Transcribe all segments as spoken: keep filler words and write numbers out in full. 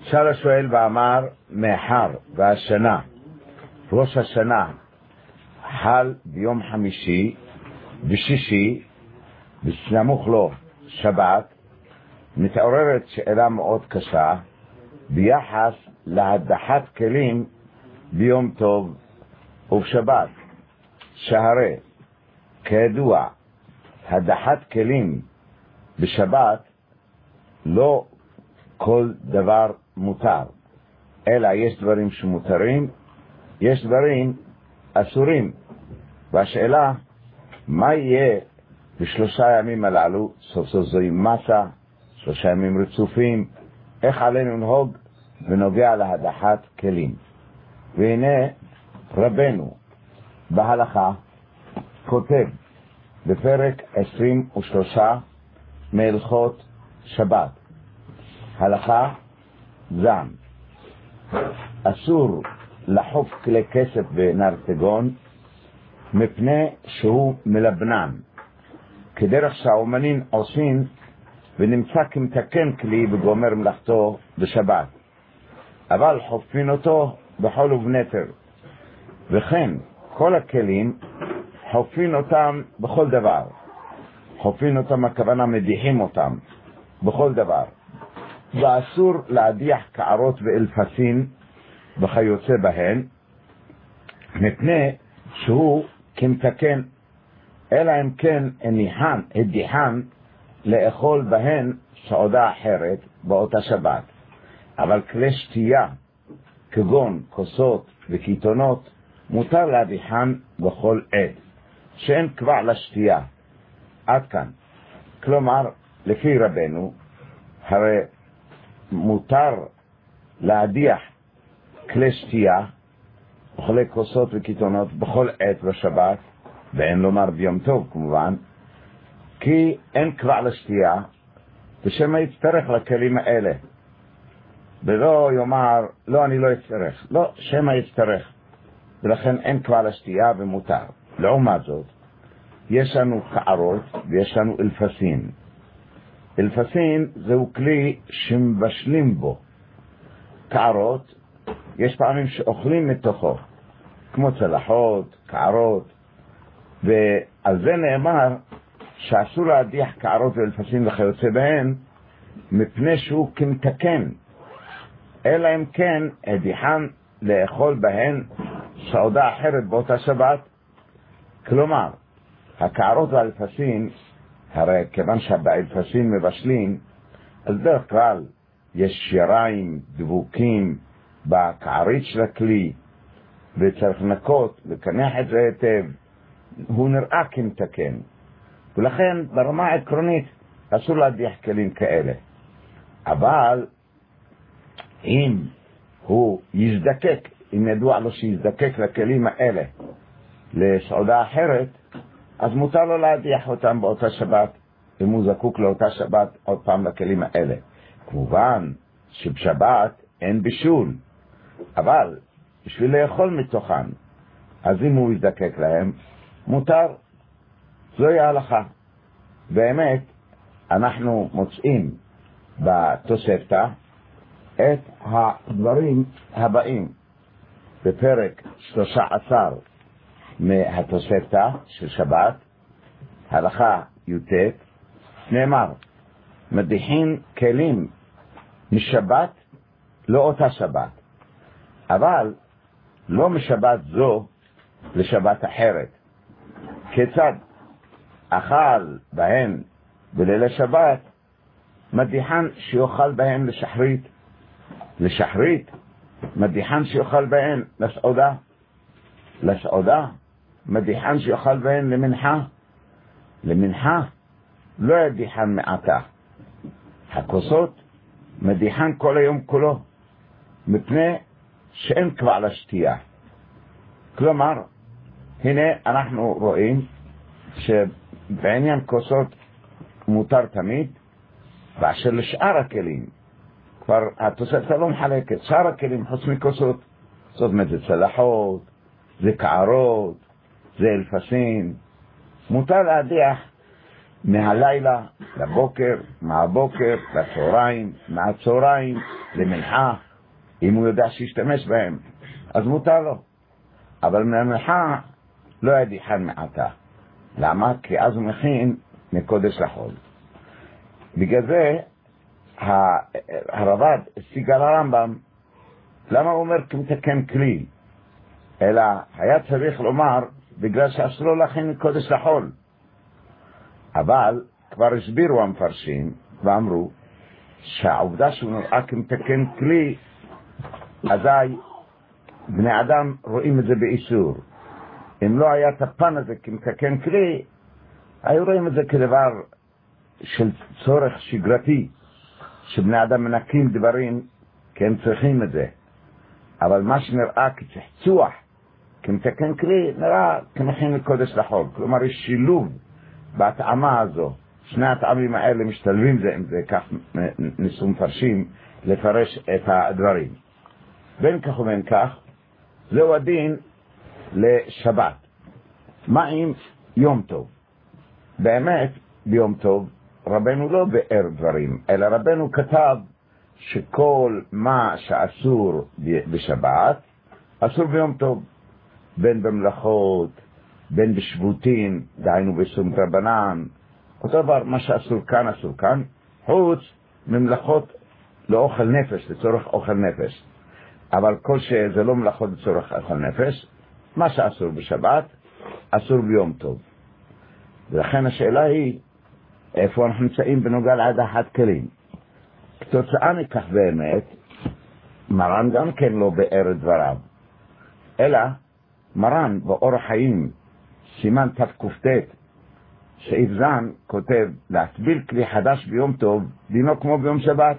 שאל השואל ואמר, מאחר והשנה, ראש השנה, חל ביום חמישי, בשישי, בסמוך לו שבת, מתעוררת שאלה מאוד קשה ביחס להדחת כלים ביום טוב ובשבת, שהרי כידוע הדחת כלים בשבת לא כל דבר מותר, אלא יש דברים שמותרים, יש דברים אסורים. והשאלה, מה יהיה בשלושה ימים הללו? סוף סוף זוהי מסה, שלושה ימים רצופים, איך עלינו לנהוג בנוגע להדחת כלים? והנה רבנו בהלכה כותב בפרק עשרים ושלוש מהלכות שבת, הלכה זן, אסור לחוף כלי כסף בנרתגון מפני שהוא מלבנן, כדרך שהאומנים עושים, ונמצא כמתקן כלי וגומר מלאכתו בשבת, אבל חופפין אותו בחול ובנתר. וכן כל הכלים חופפין אותם בכל דבר, חופפין אותם הכוונה מדיחים אותם בכל דבר. ואסור להדיח קערות ואלפסין וכיוצא בהן מפני שהוא כמתקן, אלא אם כן הניחן, הדיחן לאכול בהן סעודה אחרת באותה שבת. אבל כלי שתייה כגון כוסות וקיתונות מותר להדיחן בכל עת שאין קבע לשתייה. עד כאן. כלומר לפי רבנו הרי מותר להדיח כלי שתייה וכלי כוסות וקיתונות בכל עת בשבת, ואין לומר ביום טוב כמובן, כי אין קבע לשתייה, ושמה יצטרך לכלים האלה, ולא יאמר לא אני לא יצטרך, לא, שמה יצטרך, ולכן אין קבע לשתייה ומותר. לעומת זאת יש לנו קערות ויש לנו אלפסין. אלפסין זהו כלי שמבשלים בו. קערות יש פעמים שאוכלים מתוכו, כמו צלחות, קערות, ועל זה נאמר שאסור להדיח קערות ואלפסין וכיוצא בהן מפני שהוא כמתקן, אלא אם כן הדיחן לאכול בהן סעודה אחרת באותה שבת. כלומר הקערות והאלפסין, הרי כיוון שבאלפסין מבשלים, אז דרך כלל יש שיריים דבוקים בקערית של הכלי וצריך לנקות לקנח את זה היטב, הוא נראה כמתקן, ולכן ברמה העקרונית אסור להדיח כלים כאלה. אבל אם הוא יזדקק, אם ידוע לו שיזדקק לכלים האלה לסעודה אחרת, אז מותר לו להדיח אותם באותה שבת, אם הוא זקוק לאותה שבת עוד פעם לכלים האלה. כמובן שבשבת אין בישול, אבל בשביל לאכול מתוכן, אז אם הוא יזדקק להם מותר. זוהי ההלכה. באמת אנחנו מוצאים בתוספתא את הדברים הבאים בפרק שלושה עשר מהתוספתא של שבת, הלכה י"ט, נאמר מדיחין כלים משבת לא אותה שבת, אבל לא משבת זו לשבת אחרת. כיצד? אכל בהן בליל השבת, מדיחן שיאכל בהן לשחרית, לשחרית מדיחן שיאכל בהן לסעודה, לסעודה מדיחן שיאכל בהן למנחה, למנחה לא ידיחן מעטה. הכוסות מדיחן כל היום כולו מפני שאין קבע לשתייה. כלומר הנה אנחנו רואים שבעניין כוסות מותר תמיד, ואשר לשאר הכלים כבר התוספתא לא מחלקת. שאר הכלים חוץ מכוסות, זאת אומרת זה צלחות, זה קערות, זה אלפסין, מותר להדיח מהלילה לבוקר, מהבוקר לצהריים, מהצהריים למנחה, אם הוא יודע שישתמש בהם, אז מותר לו. אבל מהמנחה לא ידיחן מעתה. למה? כי אז הוא מכין מקודש לחול. בגלל זה הרב"ד השיג על הרמב"ם, למה הוא אומר כמתקן כלי? אלא היה צריך לומר בגלל שאסור לו להכין מקודש לחול. אבל כבר הסבירו המפרשים ואמרו שהעובדה שהוא נראה כמתקן כלי, אזי בני אדם רואים את זה באיסור. אם לא היה את הפן הזה כמתקן כלי, היו רואים את זה כדבר של צורך שגרתי, שבני אדם מנקים דברים כי הם צריכים את זה. אבל מה שנראה כצחצוח, כמתקן כלי, נראה כמכין לקודש לחול. כלומר, יש שילוב בהתאמה הזו. שני הטעמים האלה משתלבים זה עם זה, כך ניסו מפרשים לפרש את הדברים. בין כך ובין כך, זהו הדין לשבת. מה עם יום טוב? באמת, ביום טוב, רבנו לא באר דברים, אלא רבנו כתב שכל מה שאסור בשבת, אסור ביום טוב. בין במלאכות, בין בשבותים, דהיינו בסום רבנן, אותו דבר, מה שאסור כאן, אסור כאן, חוץ ממלאכות לאוכל נפש, לצורך אוכל נפש. אבל כל שזה לא מלאכות לצורך אוכל נפש, מה שאסור בשבת, אסור ביום טוב. ולכן השאלה היא, איפה אנחנו נמצאים בנוגע להדחת כלים? כתוצאה מכך באמת, מרן גם כן לא באר דבריו, אלא מרן באורח חיים, סימן תק"ט, סעיף זן, כותב, להטביל כלי חדש ביום טוב, דינו כמו ביום שבת.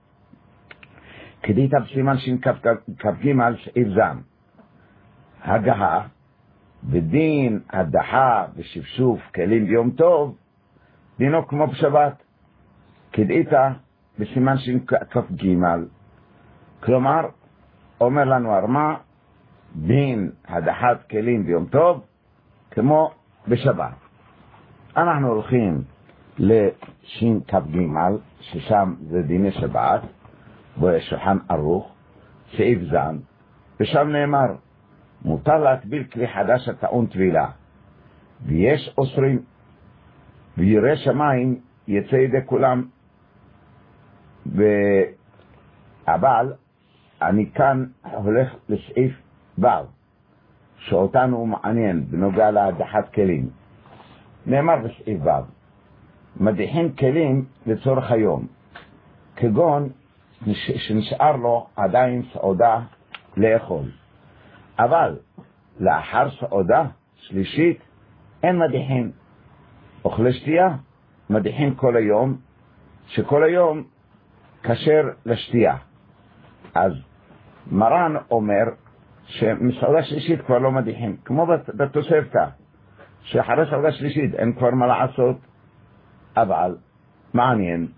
כדית בסימן שכ"ג סעיף זן. הגהה, בדין הדחה ושפשוף כלים ביום טוב, דינו כמו בשבת. כדית בסימן שכ"ג. כלומר, אומר לנו הרמה, דין הדחת כלים ביום טוב, כמו בשבת. אנחנו הולכים לשין כ"ג, ששם זה דיני שבת, בשולחן ערוך, סעיף זן, ושם נאמר, מותר להטביל כלי חדש הטעון טבילה, ויש אוסרים, וירא שמיים יצא ידי כולם. אבל אני כאן הולך לסעיף ו', שאותנו מעניין בנוגע להדחת כלים. נאמר בסעיף ו', מדיחים כלים לצורך היום, כגון שנשאר לו עדיין סעודה לאכול. אבל לאחר סעודה שלישית אין מדיחים. אוכלי שתייה מדיחים כל היום, שכל היום כשר לשתייה. אז מרן אומר שמסעודה שלישית כבר לא מדיחים, כמו בתוספתא, שאחרי סעודה שלישית אין כבר מה לעשות. אבל מעניין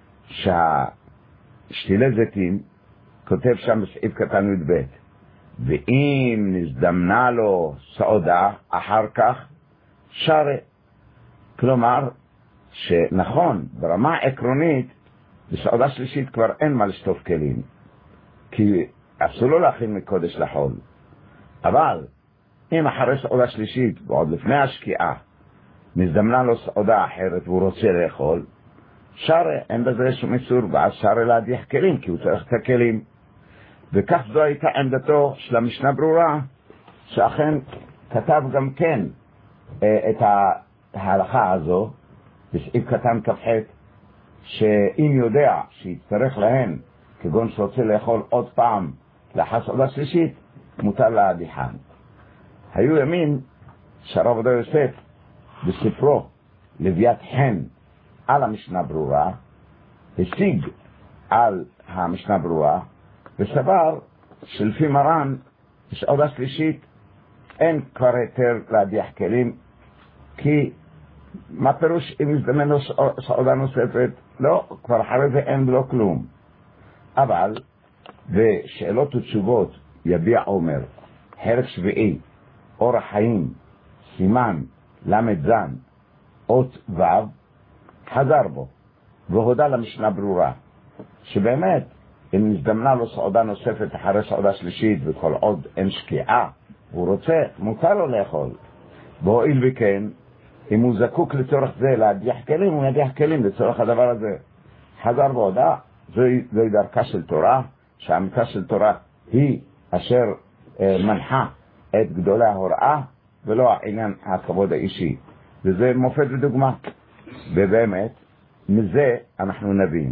שהשתילי זיתים, כותב שם בסעיף קטן י"ב, ואם נזדמנה לו סעודה אחר כך שרה. כלומר שנכון, ברמה עקרונית בסעודה שלישית כבר אין מה לשטוף כלים, כי אסור לו להכין מקודש לחול. אבל אם אחרי סעודה שלישית ועוד לפני השקיעה נזדמנה לו סעודה אחרת והוא רוצה לאכול, שרה, אין בזה שום איסור, ואז שרה להדיח כלים, כי הוא צריך את הכלים. וכך זו הייתה עמדתו של המשנה ברורה, שאכן כתב גם כן את ההלכה הזו בסעיף קטן כ"ח, שאם יודע שיצטרך להן, כגון שרוצה לאכול עוד פעם לאחר סעודה שלישית, מותר להדיחן. היו ימים שהרב עובדיה יוסף בספרו לוויית חן על המשנה ברורה השיג על המשנה ברורה וסבר שלפי מרן בסעודה שלישית אין כבר היתר להדיח כלים, כי מה פירוש אם יזדמן לו סעודה נוספת? לא, כבר אחרי זה אין לו כלום. אבל בשאלות ותשובות יביע עומר, חלק שביעי, אורח חיים, סימן למד זן, אות ו', חזר בו והודע למשנה ברורה שבאמת אם נזדמנה לו סעודה נוספת אחרי סעודה שלישית וכל עוד אין שקיעה, הוא רוצה, מותר לו לאכול. והואיל וכן, אם הוא זקוק לצורך זה להדיח כלים, הוא ידיח כלים לצורך הדבר הזה. חזר והודע, זוהי, זוהי דרכה של תורה, שהאמיתה של תורה היא אשר אה, מנחה את גדולי ההוראה, ולא העניין הכבוד האישי. וזה מופת ודוגמה. ובאמת, מזה אנחנו נבין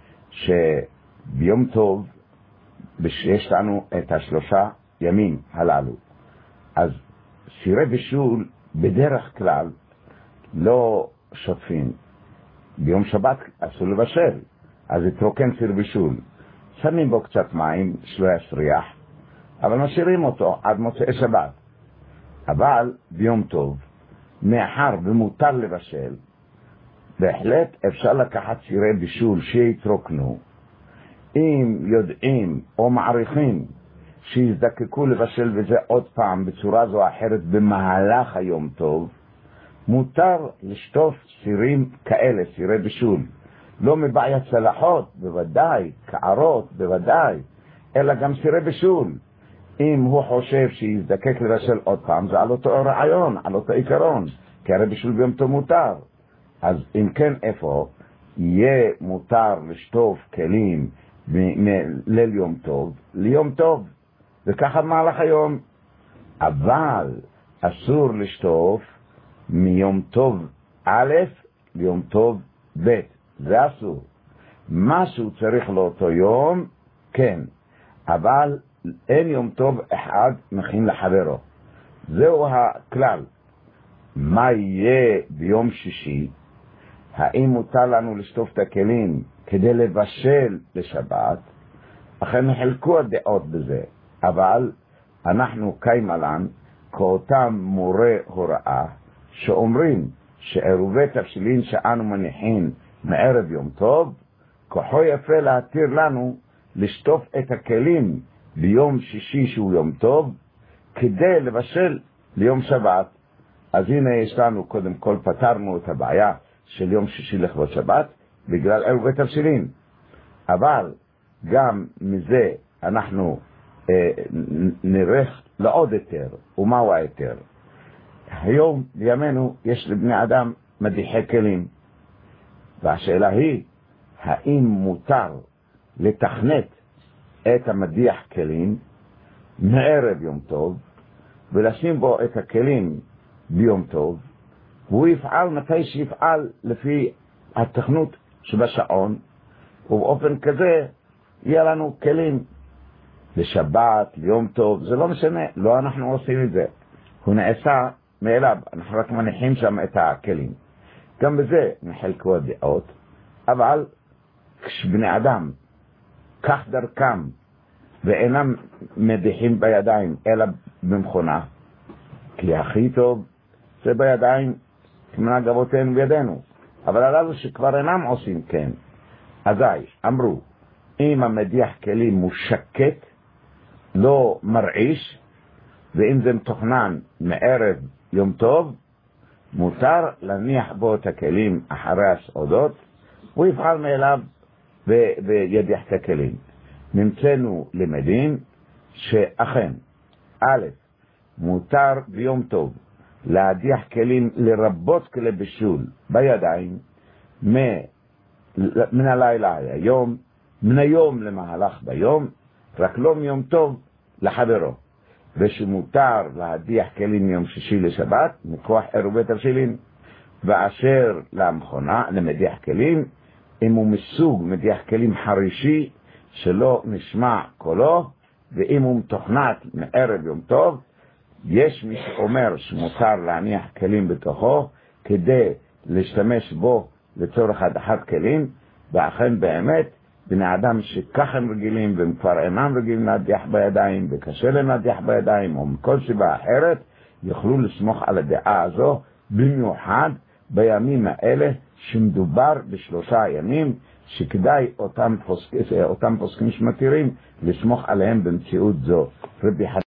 שביום טוב, יש לנו את השלושה ימים הללו. אז שירי בישול בדרך כלל לא שוטפים. ביום שבת אסור לבשל, אז יתרוקן סיר בישול. שמים בו קצת מים, שלא יסריח, אבל משאירים אותו עד מוצאי שבת. אבל ביום טוב, מאחר ומותר לבשל, בהחלט אפשר לקחת שירי בישול שיתרוקנו. אם יודעים או מעריכים שיזדקקו לבשל וזה עוד פעם בצורה זו או אחרת במהלך היום טוב, מותר לשטוף סירים כאלה, סירי בישול. לא מבעיית צלחות, בוודאי, קערות, בוודאי, אלא גם סירי בישול. אם הוא חושב שיזדקק לבשל עוד פעם, זה על אותו רעיון, על אותו עיקרון, כי הרי בישול ביום טוב מותר. אז אם כן, איפה יהיה מותר לשטוף כלים מליל יום טוב ליום טוב, וככה במהלך היום. אבל אסור לשטוף מיום טוב א' ליום טוב ב', זה אסור. משהו צריך לאותו יום, כן, אבל אין יום טוב אחד מכין לחברו. זהו הכלל. מה יהיה ביום שישי? האם מותר לנו לשטוף את הכלים כדי לבשל לשבת? אכן חלקו הדעות בזה, אבל אנחנו קיימלן כאותם מורה הוראה שאומרים שעירובי תבשילין שאנו מניחים מערב יום טוב, כוחו יפה להתיר לנו לשטוף את הכלים ביום שישי שהוא יום טוב כדי לבשל ליום שבת. אז הנה יש לנו, קודם כל פתרנו את הבעיה של יום שישי לכבוד שבת בגלל עירובי תבשילין, אבל גם מזה אנחנו אה, נראה לעוד יותר. ומהו היתר? היום בימינו יש לבני אדם מדיחי כלים, והשאלה היא האם מותר לתכנת את המדיח כלים מערב יום טוב ולשים בו את הכלים ביום טוב, והוא יפעל מתי שיפעל לפי התכנות שבשעון, ובאופן כזה יהיה לנו כלים לשבת, ליום טוב, זה לא משנה, לא אנחנו עושים את זה, הוא נעשה מאליו, אנחנו רק מניחים שם את הכלים. גם בזה נחלקו הדעות, אבל כשבני אדם כך דרכם ואינם מדיחים בידיים אלא במכונה, כי הכי טוב זה בידיים כמנהג אבותינו בידינו, אבל הללו שכבר אינם עושים כן, אזי אמרו אם המדיח כלים הוא שקט, לא מרעיש, ואם זה מתוכנן מערב יום טוב, מותר להניח בו את הכלים אחרי הסעודות, הוא יפעל מאליו וידיח את הכלים. נמצאנו למדים שאכן א', מותר ביום טוב להדיח כלים לרבות כלי בישול בידיים מן הלילה היום, מן היום למהלך ביום, רק לא מיום טוב לחברו, ושמותר להדיח כלים מיום שישי לשבת מכוח עירובי תבשילין. ואשר למכונה למדיח כלים, אם הוא מסוג מדיח כלים חרישי שלא נשמע קולו, ואם הוא מתוכנת מערב יום טוב, יש מי שאומר שמותר להניח כלים בתוכו כדי להשתמש בו לצורך הדחת כלים. ואכן באמת בני אדם שכך הם רגילים והם כבר אינם רגילים להדיח בידיים וקשה להם להדיח בידיים או מכל סיבה אחרת, יוכלו לסמוך על הדעה הזו, במיוחד בימים האלה שמדובר בשלושה ימים שכדאי אותם פוסקים, אותם פוסקים שמתירים לסמוך עליהם במציאות זו. רבי